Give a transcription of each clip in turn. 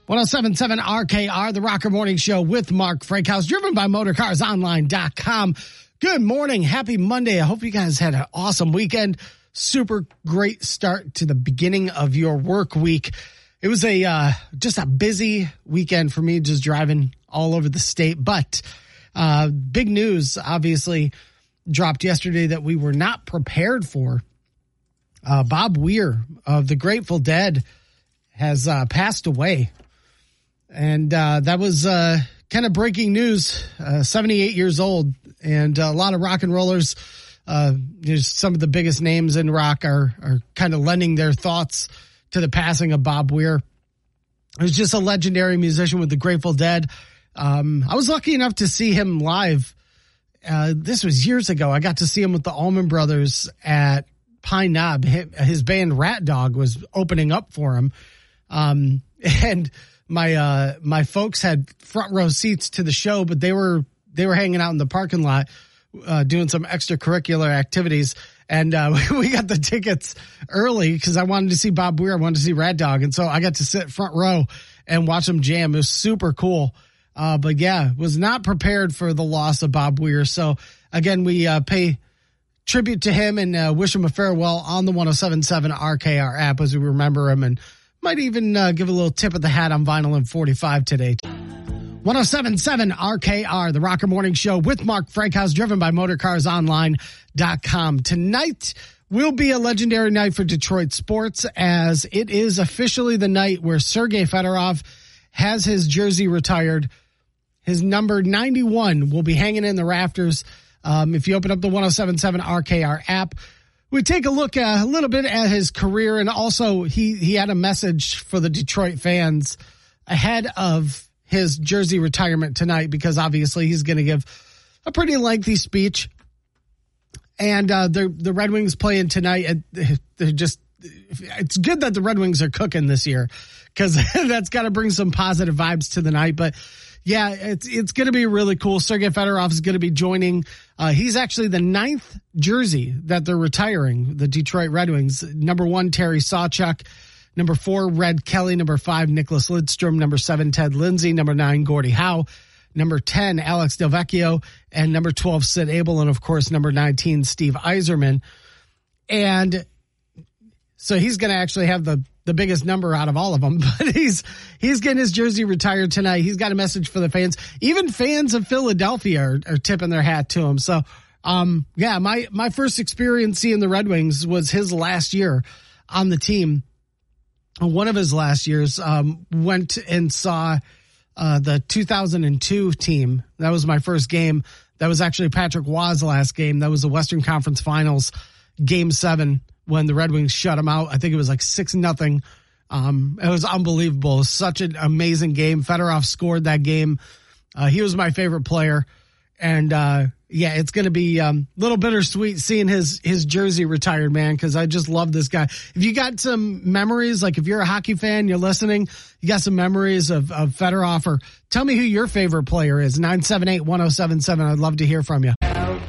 107.7 RKR, the Rocker Morning Show with Mark Frankhouse, driven by MotorCarsOnline.com. Good morning. Happy Monday. I hope you guys had an awesome weekend. Super great start to the beginning of your work week. It was just a busy weekend for me, just driving all over the state. But big news, obviously, dropped yesterday that we were not prepared for. Bob Weir of the Grateful Dead has passed away. And that was kind of breaking news, 78 years old. And a lot of rock and rollers, some of the biggest names in rock are kind of lending their thoughts to the passing of Bob Weir. He was just a legendary musician with the Grateful Dead. I was lucky enough to see him live. This was years ago. I got to see him with the Allman Brothers at Pine Knob. His band Rat Dog was opening up for him. And my folks had front row seats to the show, but they were hanging out in the parking lot, doing some extracurricular activities. And, we got the tickets early because I wanted to see Bob Weir. I wanted to see Rat Dog. And so I got to sit front row and watch them jam. It was super cool. But yeah, was not prepared for the loss of Bob Weir. So again, we, pay tribute to him and, wish him a farewell on the 107.7 RKR app as we remember him, and might even give a little tip of the hat on Vinyl and 45 today. 107.7 RKR, the Rocker Morning Show with Mark Frankhouse, driven by MotorCarsOnline.com. Tonight will be a legendary night for Detroit sports, as it is officially the night where Sergei Fedorov has his jersey retired. His number 91 will be hanging in the rafters. If you open up the 107.7 RKR app, we take a look a little bit at his career, and also he had a message for the Detroit fans ahead of his jersey retirement tonight, because obviously he's going to give a pretty lengthy speech. And the Red Wings playing tonight. It's good that the Red Wings are cooking this year, because that's got to bring some positive vibes to the night. But yeah, it's going to be really cool. Sergei Fedorov is going to be joining. He's actually the 9th jersey that they're retiring, the Detroit Red Wings. Number 1, Terry Sawchuk. Number 4, Red Kelly. Number 5, Nicholas Lidstrom. Number 7, Ted Lindsay. Number 9, Gordie Howe. Number 10, Alex Delvecchio. And number 12, Sid Abel. And of course, number 19, Steve Yzerman. And so he's going to actually have the biggest number out of all of them, but he's getting his jersey retired tonight. He's got a message for the fans. Even fans of Philadelphia are tipping their hat to him. So, yeah, my first experience seeing the Red Wings was his last year on the team. One of his last years, went and saw, the 2002 team. That was my first game. That was actually Patrick Waugh's last game. That was the Western Conference Finals, Game 7. When the Red Wings shut him out. I think it was like 6-0. It was unbelievable. It was such an amazing game. Fedorov scored that game. He was my favorite player. And, yeah, it's going to be a little bittersweet seeing his jersey retired, man, because I just love this guy. If you got some memories, like if you're a hockey fan, you're listening, you got some memories of Fedorov, or tell me who your favorite player is. 978-1077. I'd love to hear from you.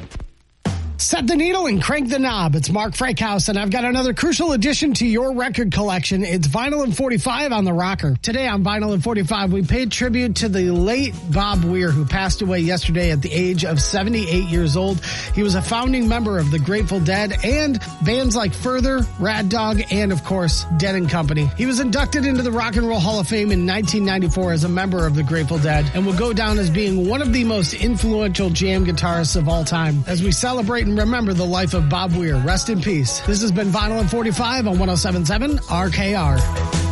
Set the needle and crank the knob. It's Mark Frankhouse, and I've got another crucial addition to your record collection. It's Vinyl and 45 on the Rocker. Today on Vinyl and 45, we paid tribute to the late Bob Weir, who passed away yesterday at the age of 78 years old. He was a founding member of the Grateful Dead and bands like Further, Rat Dog, and of course, Dead & Company. He was inducted into the Rock and Roll Hall of Fame in 1994 as a member of the Grateful Dead, and will go down as being one of the most influential jam guitarists of all time. As we celebrate and remember the life of Bob Weir. Rest in peace. This has been Vinyl and 45 on 107.7 RKR.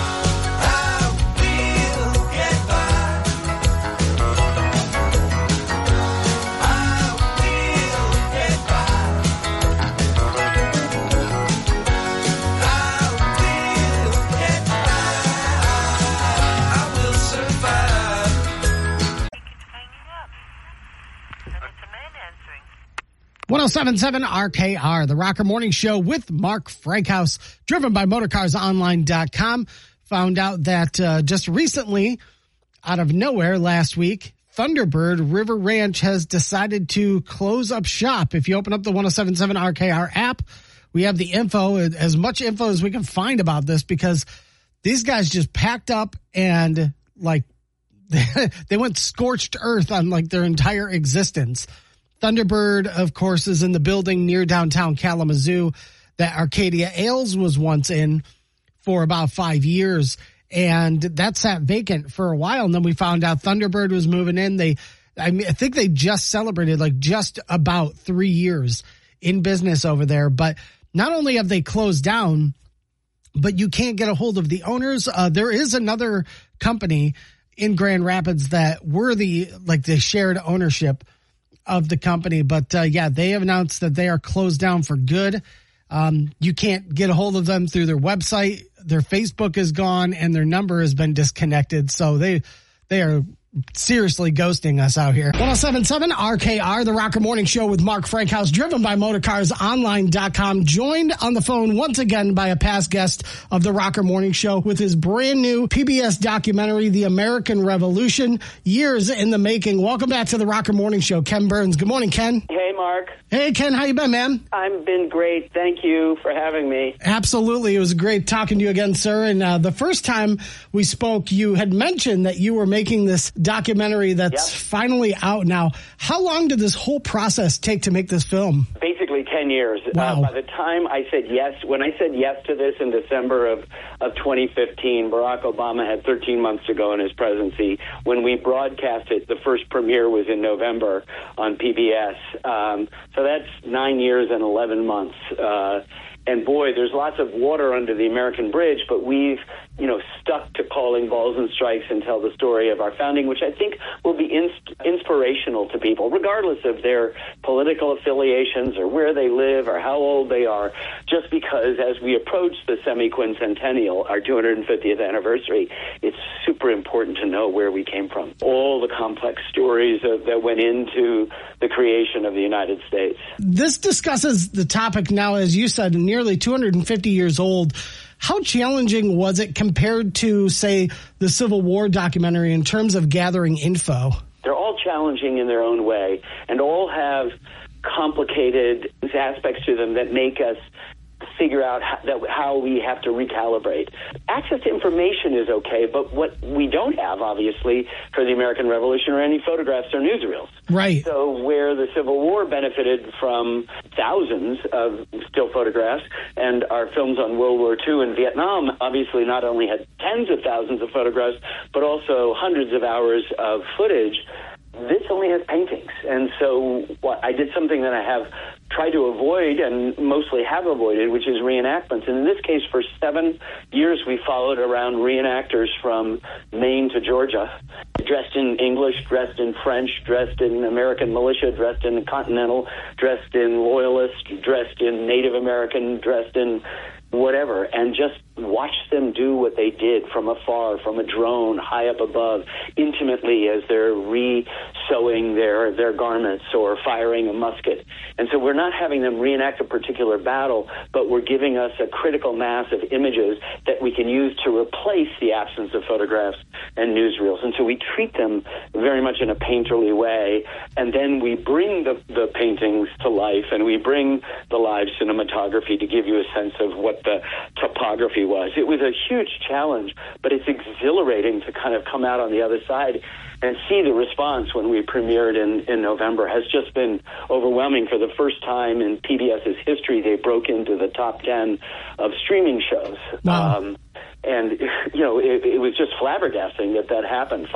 answering. 107.7 RKR, the Rocker Morning Show with Mark Frankhouse, driven by MotorCarsOnline.com. Found out that just recently, out of nowhere last week, Thunderbird River Ranch has decided to close up shop. If you open up the 107.7 RKR app, we have the info, as much info as we can find about this, because These guys just packed up and like they went scorched earth on like their entire existence. Thunderbird, of course, is in the building near downtown Kalamazoo that Arcadia Ales was once in for about 5 years. And that sat vacant for a while. And then we found out Thunderbird was moving in. I think they just celebrated like just about 3 years in business over there. But not only have they closed down, but you can't get a hold of the owners. There is another company in Grand Rapids that were the shared ownership of the company. But yeah, they have announced that they are closed down for good. You can't get a hold of them through their website. Their Facebook is gone and their number has been disconnected. So they are seriously ghosting us out here. 107.7 RKR, the Rocker Morning Show with Mark Frankhouse, driven by MotorCarsOnline.com, joined on the phone once again by a past guest of the Rocker Morning Show with his brand new PBS documentary, The American Revolution, years in the making. Welcome back to the Rocker Morning Show, Ken Burns. Good morning, Ken. Hey, Mark. Hey, Ken. How you been, man? I've been great. Thank you for having me. Absolutely. It was great talking to you again, sir. And the first time we spoke, you had mentioned that you were making this documentary that's finally out now. How long did this whole process take to make this film? Basically 10 years. Wow. By the time I said yes, when I said yes to this in December of 2015, Barack Obama had 13 months to go in his presidency. When we broadcast it, the first premiere was in November on PBS. So that's 9 years and 11 months. And boy, there's lots of water under the American bridge, but we've, stuck to calling balls and strikes and tell the story of our founding, which I think will be inspirational to people, regardless of their political affiliations or where they live or how old they are, just because as we approach the semi-quincentennial, our 250th anniversary, it's super important to know where we came from. All the complex stories that went into the creation of the United States. This discusses the topic now, as you said, nearly 250 years old. How challenging was it compared to, say, the Civil War documentary in terms of gathering info? They're all challenging in their own way and all have complicated aspects to them that make us figure out how we have to recalibrate. Access to information is okay, but what we don't have, obviously, for the American Revolution are any photographs or newsreels. Right. So where the Civil War benefited from thousands of still photographs, and our films on World War II and Vietnam obviously not only had tens of thousands of photographs, but also hundreds of hours of footage, this only has paintings. And so I did something that I have tried to avoid and mostly have avoided, which is reenactments. And in this case, for 7 years, we followed around reenactors from Maine to Georgia, dressed in English, dressed in French, dressed in American militia, dressed in Continental, dressed in Loyalist, dressed in Native American, dressed in whatever, and just watch them do what they did from afar, from a drone, high up above, intimately as they're re-sewing their garments or firing a musket. And so we're not having them reenact a particular battle, but we're giving us a critical mass of images that we can use to replace the absence of photographs and newsreels. And so we treat them very much in a painterly way, and then we bring the paintings to life, and we bring the live cinematography to give you a sense of what the topography was. It was a huge challenge, but it's exhilarating to kind of come out on the other side and see the response when we premiered in November has just been overwhelming. For the first time in PBS's history, they broke into the top 10 of streaming shows. Wow. And, it was just flabbergasting that happened.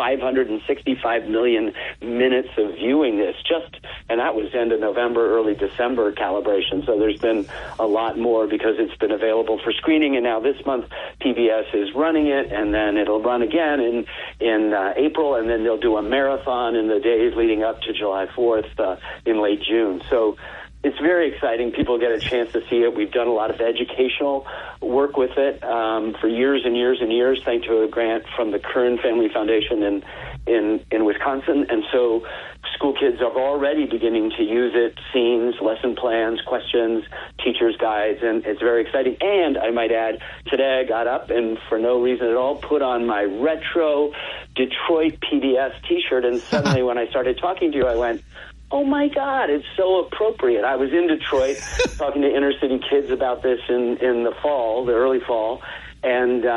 565 million minutes of viewing this and that was end of November, early December calibration. So there's been a lot more because it's been available for screening. And now this month, PBS is running it, and then it'll run again in April, and then they'll do a marathon in the days leading up to July 4th in late June. So it's very exciting. People get a chance to see it. We've done a lot of educational work with it for years and years and years, thanks to a grant from the Kern Family Foundation in Wisconsin. And so school kids are already beginning to use it, scenes, lesson plans, questions, teachers' guides, and it's very exciting. And I might add, today I got up and for no reason at all put on my retro Detroit PBS T-shirt, and suddenly when I started talking to you, I went, oh, my God, it's so appropriate. I was in Detroit talking to inner city kids about this in the fall, the early fall, and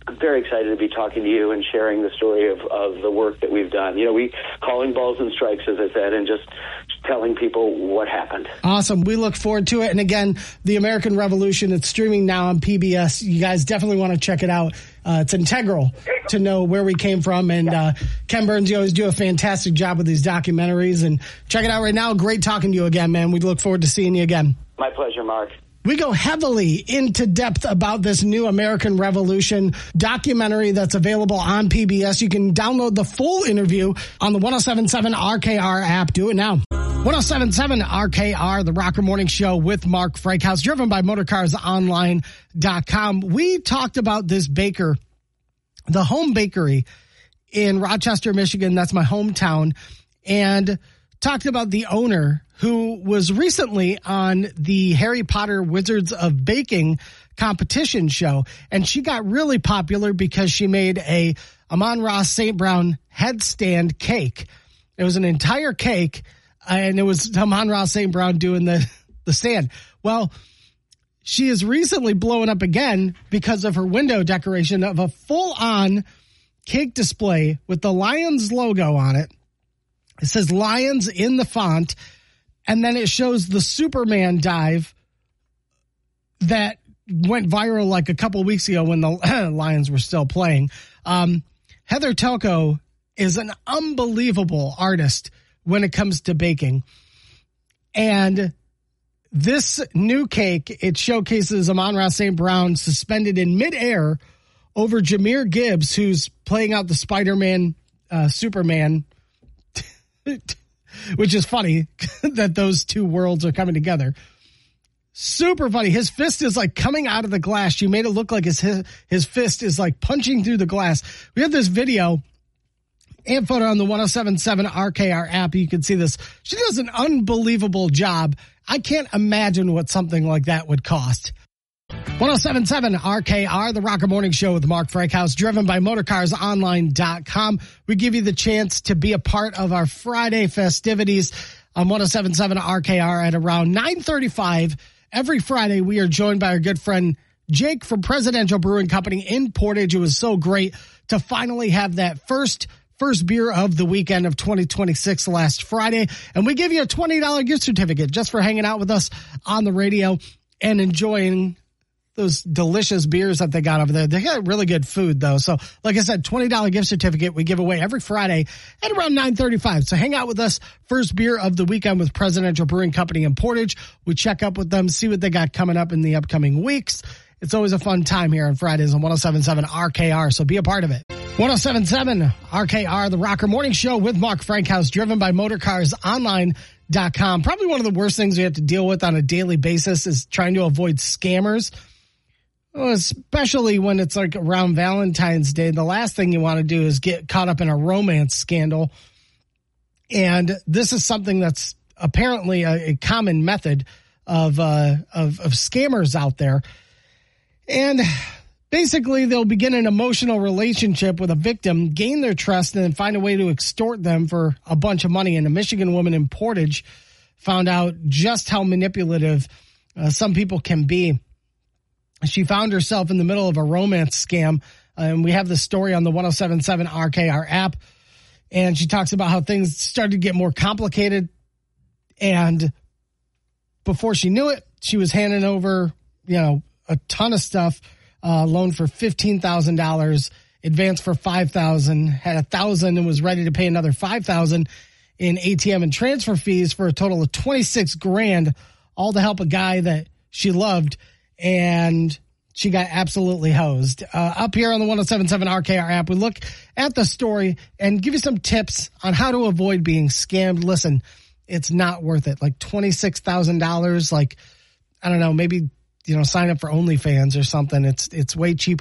I'm very excited to be talking to you and sharing the story of the work that we've done. We calling balls and strikes, as I said, and just telling people what happened. Awesome. We look forward to it. And again, The American Revolution, it's streaming now on PBS. You guys definitely want to check it out. It's integral to know where we came from. And Ken Burns, you always do a fantastic job with these documentaries. And check it out right now. Great talking to you again, man. We look forward to seeing you again. My pleasure, Mark. We go heavily into depth about this new American Revolution documentary that's available on PBS. You can download the full interview on the 107.7 RKR app. Do it now. 107.7 RKR, the Rocker Morning Show with Mark Frakehouse, driven by MotorCarsOnline.com. We talked about this baker, the Home Bakery in Rochester, Michigan. That's my hometown. And talked about the owner who was recently on the Harry Potter Wizards of Baking competition show. And she got really popular because she made a Amon-Ra St. Brown headstand cake. It was an entire cake, and it was Amon-Ra St. Brown doing the stand. Well, she is recently blowing up again because of her window decoration of a full-on cake display with the Lions logo on it. It says Lions in the font, and then it shows the Superman dive that went viral like a couple weeks ago when the Lions were still playing. Heather Telko is an unbelievable artist when it comes to baking. And this new cake, it showcases Amon-Ra St. Brown suspended in midair over Jahmyr Gibbs, who's playing out the Spider-Man, Superman, which is funny that those two worlds are coming together. Super funny. His fist is like coming out of the glass. She made it look like his fist is like punching through the glass. We have this video and photo on the 107.7 RKR app. You can see this. She does an unbelievable job. I can't imagine what something like that would cost. 107.7 RKR, the Rocker Morning Show with Mark Frakehouse, driven by MotorCarsOnline.com. We give you the chance to be a part of our Friday festivities on 107.7 RKR at around 9:35. Every Friday, we are joined by our good friend Jake from Presidential Brewing Company in Portage. It was so great to finally have that first beer of the weekend of 2026 last Friday. And we give you a $20 gift certificate just for hanging out with us on the radio and enjoying those delicious beers that they got over there. They got really good food, though. So, like I said, $20 gift certificate we give away every Friday at around 9:35. So hang out with us. First beer of the weekend with Presidential Brewing Company in Portage. We check up with them, see what they got coming up in the upcoming weeks. It's always a fun time here on Fridays on 107.7 RKR, so be a part of it. 107.7 RKR, the Rocker Morning Show with Mark Frankhouse, driven by MotorCarsOnline.com. Probably one of the worst things we have to deal with on a daily basis is trying to avoid scammers. Well, especially when it's like around Valentine's Day. The last thing you want to do is get caught up in a romance scandal. And this is something that's apparently a common method of scammers out there. And basically, they'll begin an emotional relationship with a victim, gain their trust, and then find a way to extort them for a bunch of money. And a Michigan woman in Portage found out just how manipulative some people can be. She found herself in the middle of a romance scam, and we have the story on the 107.7 RKR app. And she talks about how things started to get more complicated, and before she knew it, she was handing over, a ton of stuff. Loan for $15,000, advance for $5,000, had $1,000 and was ready to pay another $5,000 in ATM and transfer fees for a total of $26,000, all to help a guy that she loved. And she got absolutely hosed. Up here on the 107.7 RKR app, we look at the story and give you some tips on how to avoid being scammed. Listen, it's not worth it. Like $26,000, like, I don't know, maybe, sign up for OnlyFans or something. It's way cheaper.